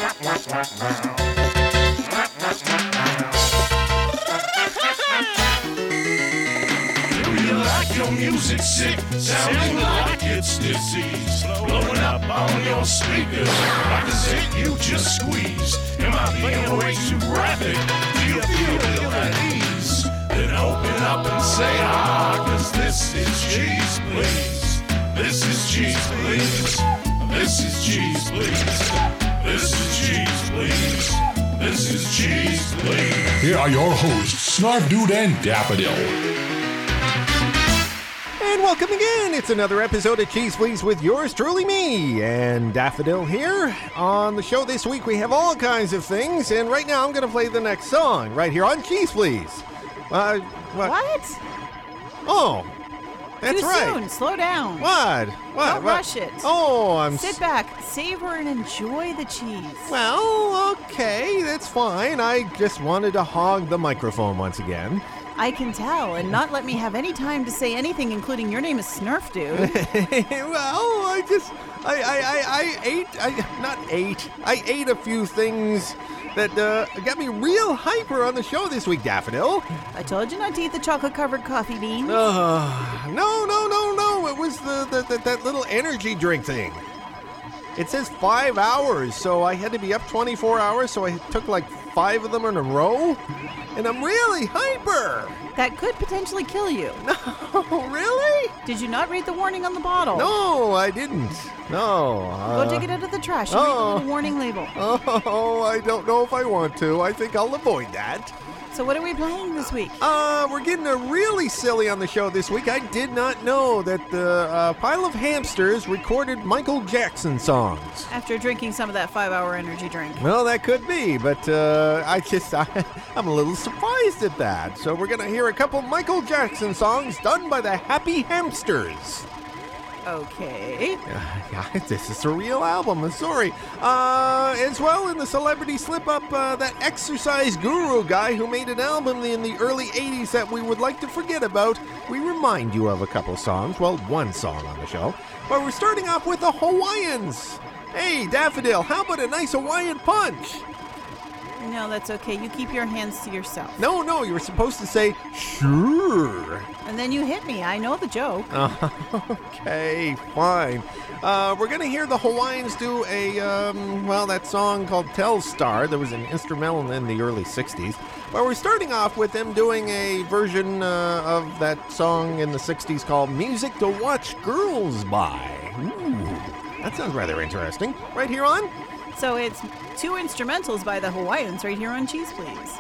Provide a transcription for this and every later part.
Your music sick, sounding like it's disease, blowing up on your speakers like a zit you just squeezed. Am I being way too graphic? Do you feel ill at ease? Then open up and say cause this is Cheese Please. This is Cheese Please. This is Cheese Please. This is Cheese Please. This is Cheese Please. Here are your hosts, Snarf Dude and Daffodil. And welcome again. It's another episode of Cheese Please with yours truly, me and Daffodil here. On the show this week, we have all kinds of things, and right now I'm going to play the next song right here on Cheese Please. What? Oh, that's Too right. soon. Slow down. What? Don't rush it. Oh, Sit back, savor, and enjoy the cheese. Well, okay, that's fine. I just wanted to hog the microphone once again. I can tell, and not let me have any time to say anything, including your name is Snurf Dude. I ate a few things that got me real hyper on the show this week, Daffodil. I told you not to eat the chocolate-covered coffee beans. No. It was that little energy drink thing. It says 5 hours, so I had to be up 24 hours, so I took like 5 of them in a row, and I'm really hyper. That could potentially kill you. No, really? Did you not read the warning on the bottle? No, I didn't. No. Go take it out of the trash and read the little warning label. Oh, I don't know if I want to. I think I'll avoid that. So what are we playing this week? We're getting a really silly on the show this week. I did not know that the Pile of Hamsters recorded Michael Jackson songs. After drinking some of that 5-hour energy drink. Well, that could be, but I'm a little surprised at that. So we're going to hear a couple Michael Jackson songs done by the Happy Hamsters. Okay. This is a real album, I'm sorry. As well, in the celebrity slip-up, that exercise guru guy who made an album in the early 80s that we would like to forget about, we remind you of a couple songs, well, one song on the show. But we're starting off with the Hawaiians. Hey, Daffodil, how about a nice Hawaiian punch? No, that's okay. You keep your hands to yourself. No, you were supposed to say, sure. And then you hit me. I know the joke. Okay, fine. We're going to hear the Hawaiians do that song called Telstar. There was an instrumental in the early 60s. But we're starting off with them doing a version of that song in the 60s called Music to Watch Girls By. Ooh, that sounds rather interesting. Right here on... So it's 2 instrumentals by the Hawaiians right here on Cheese Please.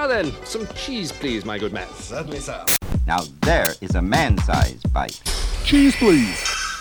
Now then, some cheese, please, my good man. Certainly, sir. Now there is a man-sized bite. Cheese, please.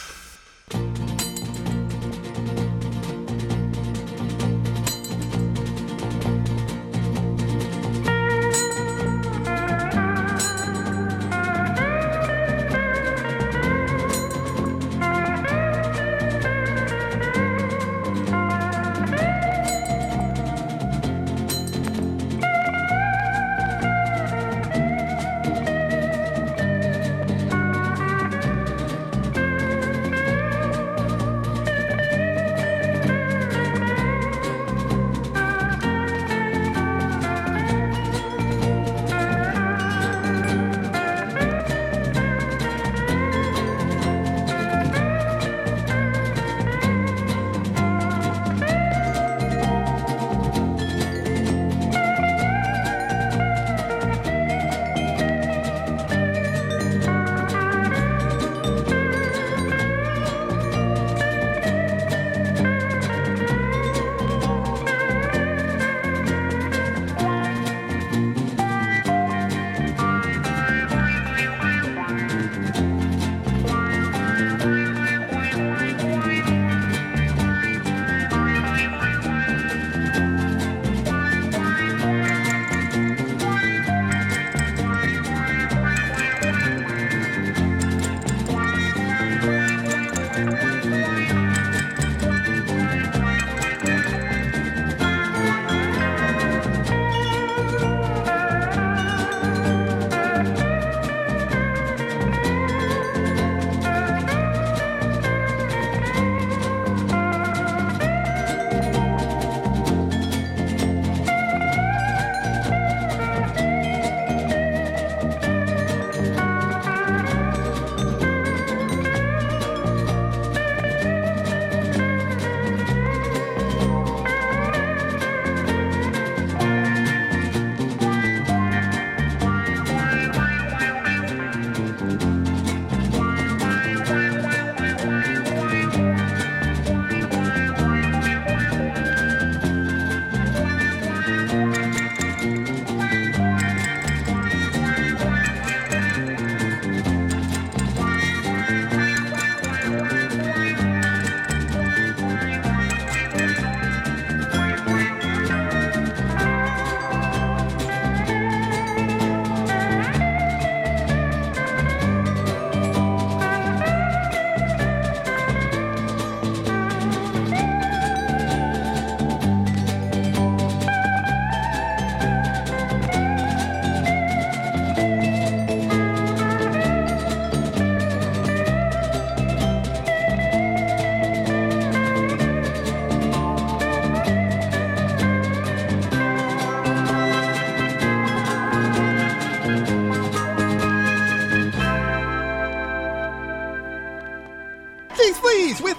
with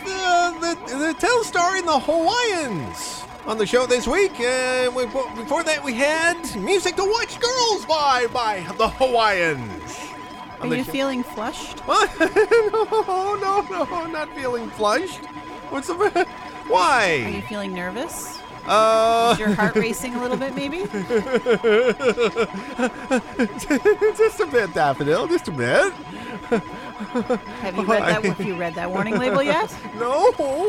the Telstar and the Hawaiians on the show this week. Before that, we had Music to Watch Girls by the Hawaiians. Are you feeling flushed? No, not feeling flushed. What's the... Why? Are you feeling nervous? Is your heart racing a little bit, maybe? Just a bit, Daffodil. Just a bit. Have you read that warning label yet? No.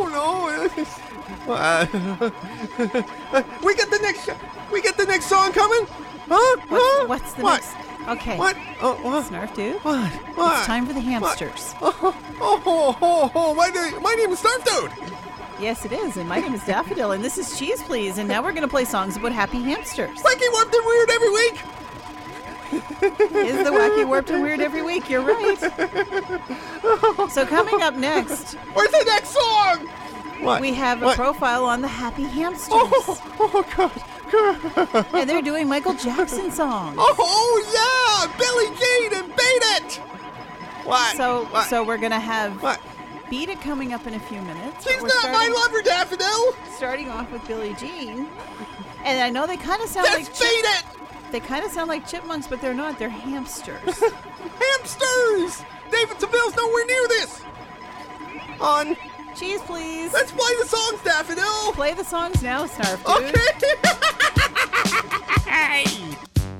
We get the next song coming? Huh? What's the next? Okay. What? Snarf Dude. What? It's time for the hamsters. My name is Snarf Dude. Yes, it is. And my name is Daffodil, and this is Cheese Please. And now we're going to play songs about happy hamsters. Wacky, warped, and weird every week. Is the wacky, warped, and weird every week? You're right. So coming up next. Where's the next song? What? We have a profile on the happy hamsters. Oh God. And they're doing Michael Jackson songs. Oh yeah, Billie Jean and Beat It. What? So we're going to have... What? Beat It coming up in a few minutes. She's not my lover, Daffodil. Starting off with Billie Jean, and I know they kind of sound like Beat It. They kind of sound like chipmunks, but they're not. They're hamsters. Hamsters. David Seville's nowhere near this. On Cheese Please. Let's play the songs, Daffodil. Play the songs now, Snarf Dude. Okay.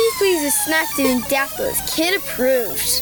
Cheese Please is Snap Dude and Daffodil is kid approved.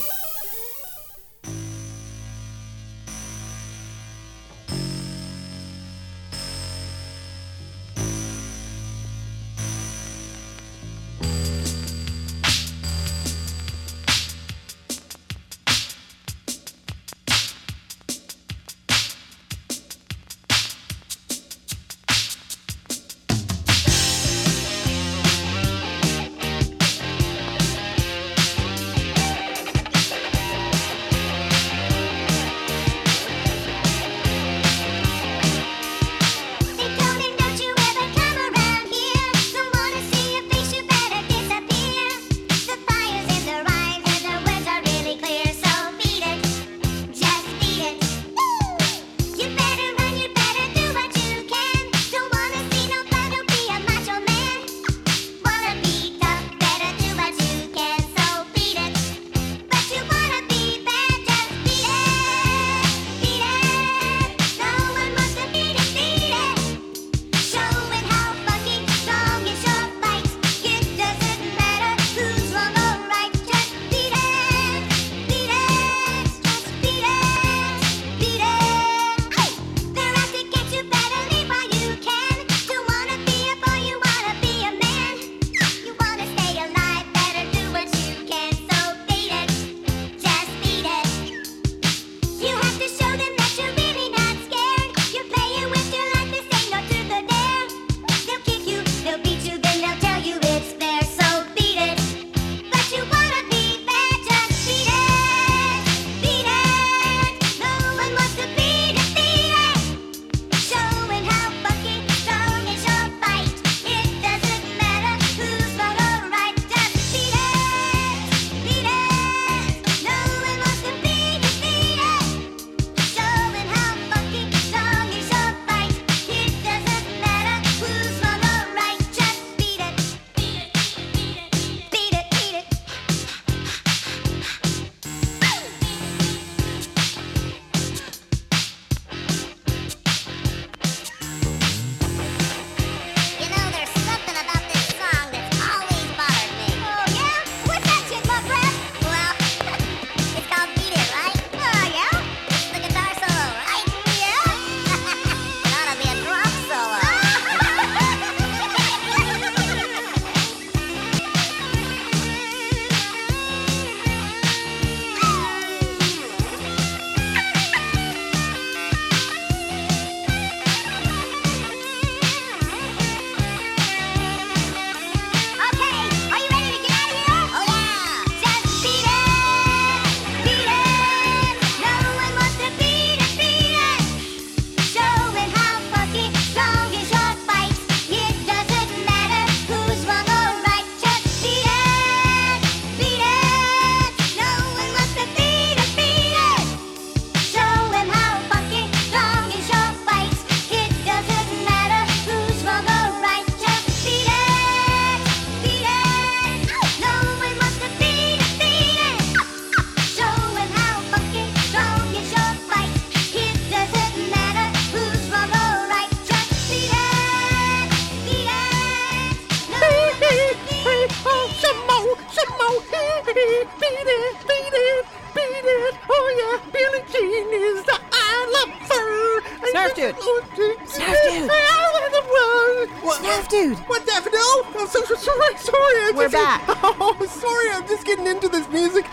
Snarf Dude! Snarf Dude! Snarf Dude! What, Daffodil? I'm so sorry. We're back. Oh, sorry. I'm just getting into this music.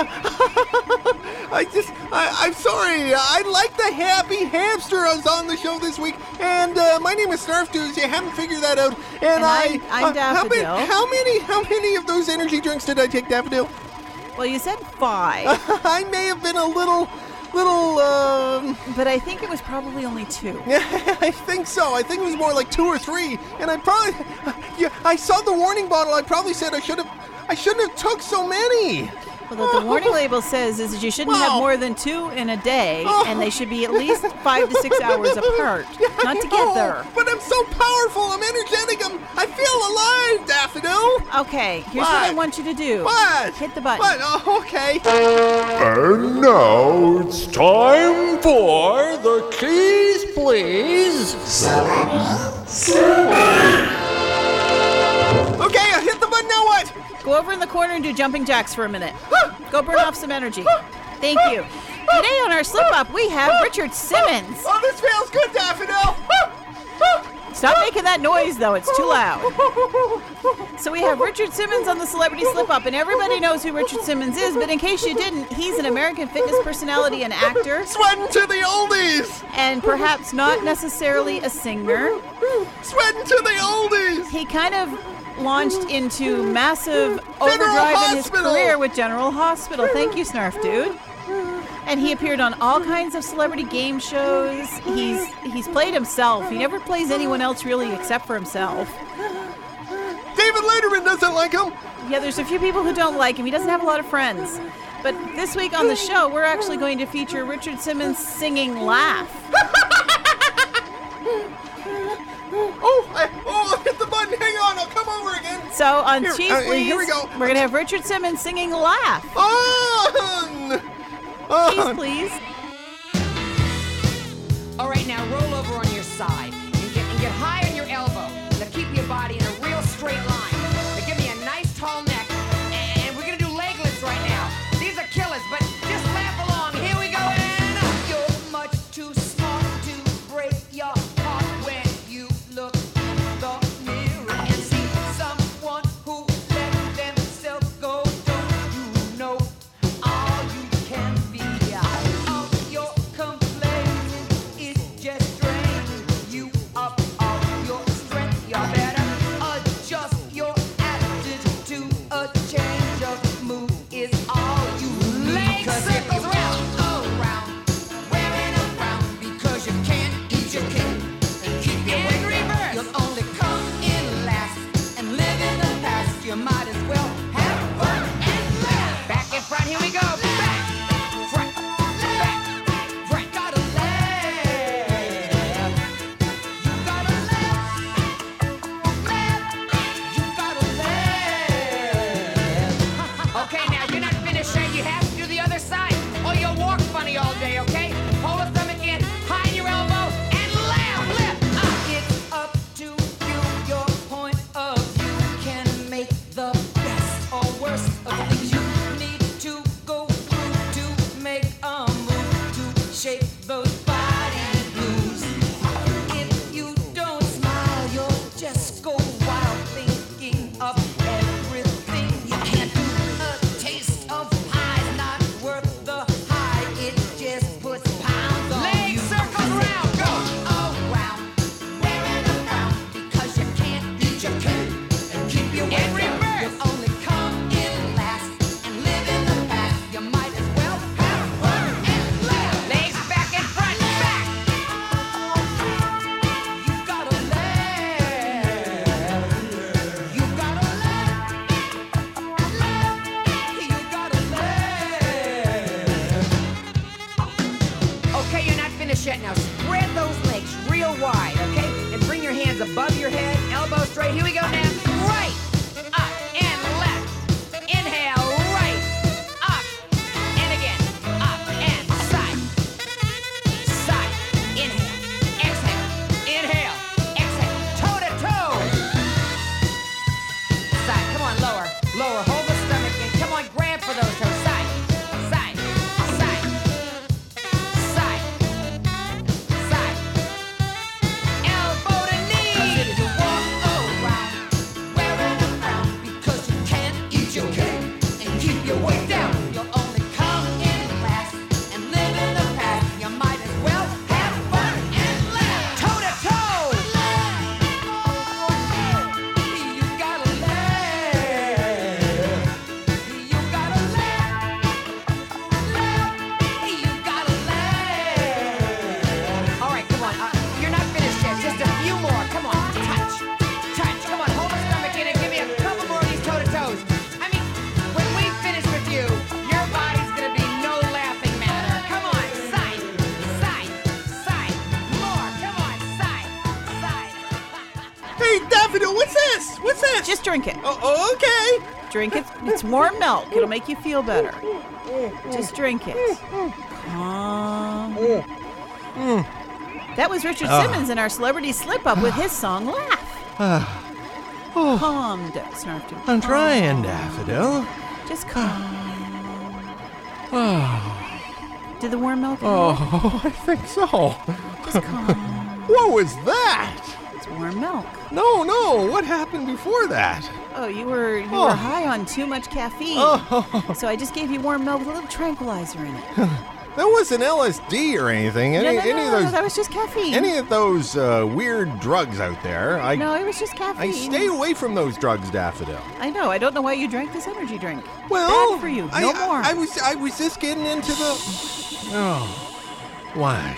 I'm sorry. I like the happy hamster I was on the show this week. And my name is Snarf Dude. You haven't figured that out. And I'm Daffodil. How many of those energy drinks did I take, Daffodil? Well, you said 5. I may have been a little. But I think it was probably only 2. Yeah, I think so. I think it was more like 2 or 3. And I probably, I saw the warning bottle. I probably said I shouldn't have took so many. Well, what the warning label says is that you shouldn't have more than 2 in a day, and they should be at least 5 to 6 hours apart, not together. But I'm so powerful. I'm energetic. I feel alive, Daffodil. Okay, here's what I want you to do. What? Hit the button. What? Oh, okay. And now it's time for the Keys Please. Okay, I hit the button. Now what? Go over in the corner and do jumping jacks for a minute. Go burn off some energy. Thank you. Today on our slip-up, we have Richard Simmons. Oh, this feels good, Daffodil. Stop making that noise, though. It's too loud. So we have Richard Simmons on the Celebrity Slip-Up, and everybody knows who Richard Simmons is, but in case you didn't, he's an American fitness personality and actor. Sweating to the oldies. And perhaps not necessarily a singer. Sweating to the oldies. He kind of launched into massive overdrive in his career with General Hospital. Thank you, Snarf Dude. And he appeared on all kinds of celebrity game shows. He's played himself. He never plays anyone else really except for himself. David Letterman doesn't like him. Yeah, there's a few people who don't like him. He doesn't have a lot of friends. But this week on the show, we're actually going to feature Richard Simmons singing Laugh. I hit the button. Hang on, I'll come over again. So on Cheese Please, here we go. We're going to have Richard Simmons singing Laugh. Cheese Please. All right, now roll over on your side and get high on your elbow. Now keep your body in a real straight line. Now give me a nice tall neck, and we're gonna do leg lifts right now. These are killers, but just laugh along. Here we go, and up. You're much too smart to break your heart when you look in the mirror and see someone who let themselves go. Don't you know all you can be? All your complaining is just draining you up all your strength. You better adjust your attitude to a change of mood is all you need. Leg circles around, wearing around because you can't eat your cake and keep your weight down. You'll only come in last and live in the past. You might as well have fun and laugh. Back in front, here we go. Back, front, back, front. Gotta laugh. You gotta laugh. You gotta laugh. Okay, now you're not finished yet. You have to do the other side, or you'll walk funny all day. Okay? Hold the stomach in, high in your elbow, and laugh. Lift up. It's up to you. Your point of view can make the best or worst of things you need to go through to make a move to shake those body blues. If you don't smile, you'll just go wild thinking of everything you can't do. A taste of pie's not worth the high. It just puts pounds on you. Leg circles around, go around, wearing around because you can't eat your cake and keep your weight down. You'll only come in last and live in the past. You might as well have fun and laugh. Legs back and front, back. You gotta laugh. You gotta laugh. You gotta laugh. Okay, you're not finished yet. Now spread those legs real wide, okay? And bring your hands above your head, elbows straight. Here we go now. Right, up, and left. Inhale, right, up, and again. Up, and side. Side, inhale, exhale, inhale, exhale. Toe to toe. Side, come on, lower, lower. Hold the stomach in. Come on, grab for those toes. Side, side, side, side, side. Elbow to knee. 'Cause if you walk around, wearing around because you can't eat your cake and keep your weight down, you'll only come in last and live in the past. You might as well have fun and laugh. Toe to toe. You gotta laugh. You gotta laugh. You gotta laugh. All right, come on. You're not finished yet. Just a few more. Come on. Touch. Touch. Come on. Hold the stomach in and give me a couple more of these toe-to-toes. I mean, when we finish with you, your body's going to be no laughing matter. Come on. Side. Side. Side. More. Come on. Side. Side. Hey, Daffodil, what's this? What's this? Just drink it. Oh, okay. Drink it. It's warm milk. It'll make you feel better. Just drink it. Calm. That was Richard Simmons in our Celebrity Slip-Up with his song Laugh. Calm down, Snarf Dude. I'm trying, Daffodil. Just calm. Did the warm milk? Oh, I think so. Just calm. What was that? It's warm milk. No. What happened before that? Oh, you were high on too much caffeine. Oh. So I just gave you warm milk with a little tranquilizer in it. That wasn't LSD or anything. Any of those? That was just caffeine. Any of those weird drugs out there? No, it was just caffeine. I stay away from those drugs, Daffodil. I know. I don't know why you drank this energy drink. Well, bad for you. No more. I was just getting into the. Oh, what?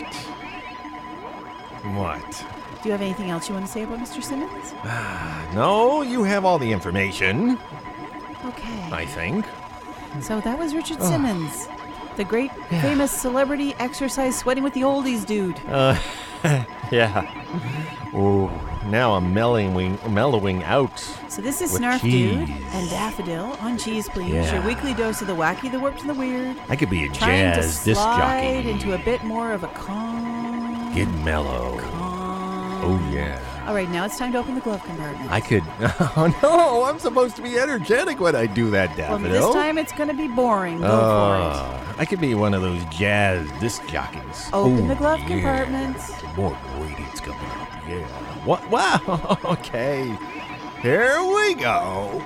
What? Do you have anything else you want to say about Mr. Simmons? No, you have all the information. Okay. I think. So that was Richard Simmons, the great famous celebrity exercise sweating with the oldies dude. Yeah. Oh, now I'm mellowing out. So this is with Snarf cheese. Dude and Daffodil on Cheese Please, Yeah. your weekly dose of the wacky, the warped, and the weird. I could be a Trying to jazz disc slide jockey. into a bit more of a calm. Get mellow. Oh yeah. All right, now it's time to open the glove compartment. I could. Oh no! I'm supposed to be energetic when I do that, Well, Daffodil. this time it's going to be boring. Go for it. I could be one of those jazz disc jockeys. Open the glove yeah. compartment. Some more ingredients coming up. Yeah. What? Wow. Okay. Here we go.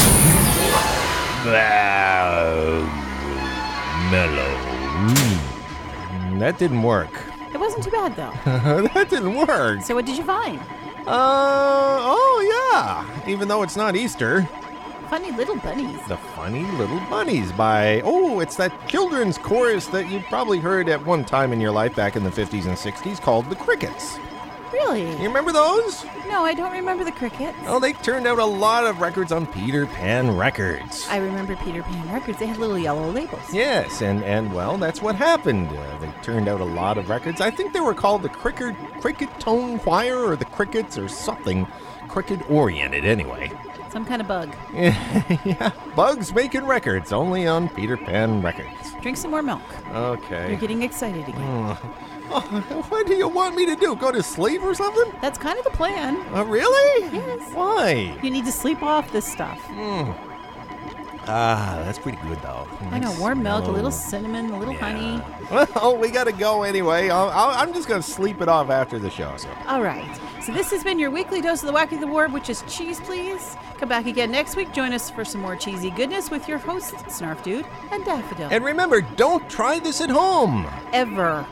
Mellow. That didn't work. It wasn't too bad, though. That didn't work. So what did you find? Oh yeah. Even though it's not Easter. Funny Little Bunnies. The Funny Little Bunnies by, it's that children's chorus that you probably heard at one time in your life back in the 50s and 60s called the Crickets. Really? You remember those? No, I don't remember the Crickets. Oh, they turned out a lot of records on Peter Pan Records. I remember Peter Pan Records. They had little yellow labels. Yes, and well, that's what happened. They turned out a lot of records. I think they were called the Cricket Tone Choir or the Crickets or something cricket-oriented anyway. Some kind of bug. Yeah, bugs making records, only on Peter Pan Records. Drink some more milk. Okay. You're getting excited again. What do you want me to do? Go to sleep or something? That's kind of the plan. Really? Yes. Why? You need to sleep off this stuff. That's pretty good, though. I know, warm milk, a little cinnamon, a little honey. Well, we got to go anyway. I'm just going to sleep it off after the show. So. All right. So this has been your weekly dose of the wacky, the warm, which is Cheese Please. Come back again next week. Join us for some more cheesy goodness with your hosts, Snarf Dude and Daffodil. And remember, don't try this at home. Ever.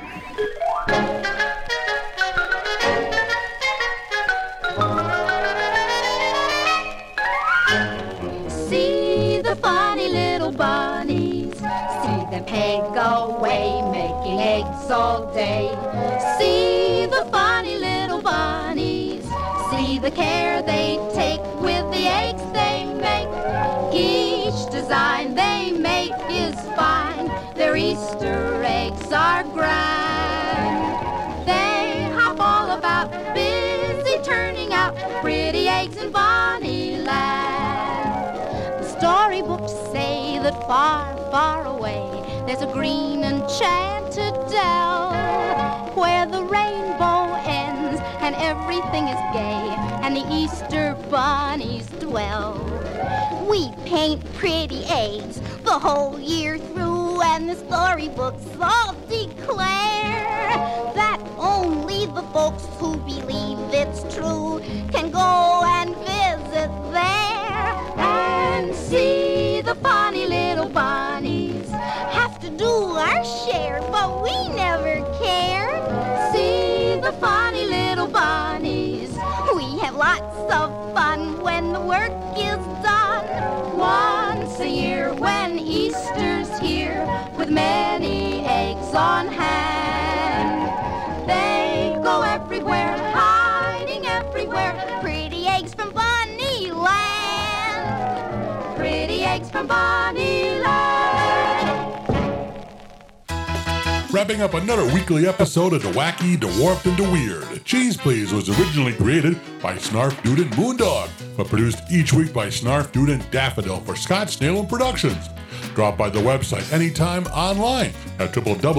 See the funny little bunnies, see them peg away, making eggs all day. See the funny little bunnies, see the care they take with the eggs they make. Each design they make is fine, their Easter eggs are grand. They hop all about, busy turning out pretty eggs in Bonnie Land. The storybooks say that far, far away there's a green enchanted dell where the rainbow ends and everything is gay and the Easter bunnies dwell. We paint pretty eggs the whole year through, and the storybooks all declare that only the folks who believe it's true can go and visit there and see the funny little bunnies. Have to do our share, but we never care. See the funny little bunnies. We have lots of fun when the work is done. Once a year when Easter's here, with many eggs on hand, they go everywhere, hiding everywhere. Pretty eggs from Bonnie Land. Pretty eggs from Bonnie Land. wrapping up another weekly episode of the wacky, the warped, and the weird. Cheese Please was originally created by Snarf Dude and Moondog, but produced each week by Snarf Dude and Daffodil for Scott Snail Productions. Drop by the website anytime online at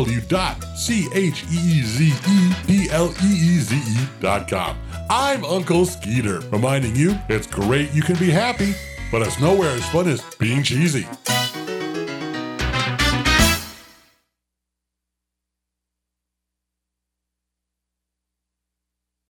www.cheezepleeze.com. I'm Uncle Skeeter, reminding you it's great you can be happy, but it's nowhere as fun as being cheesy.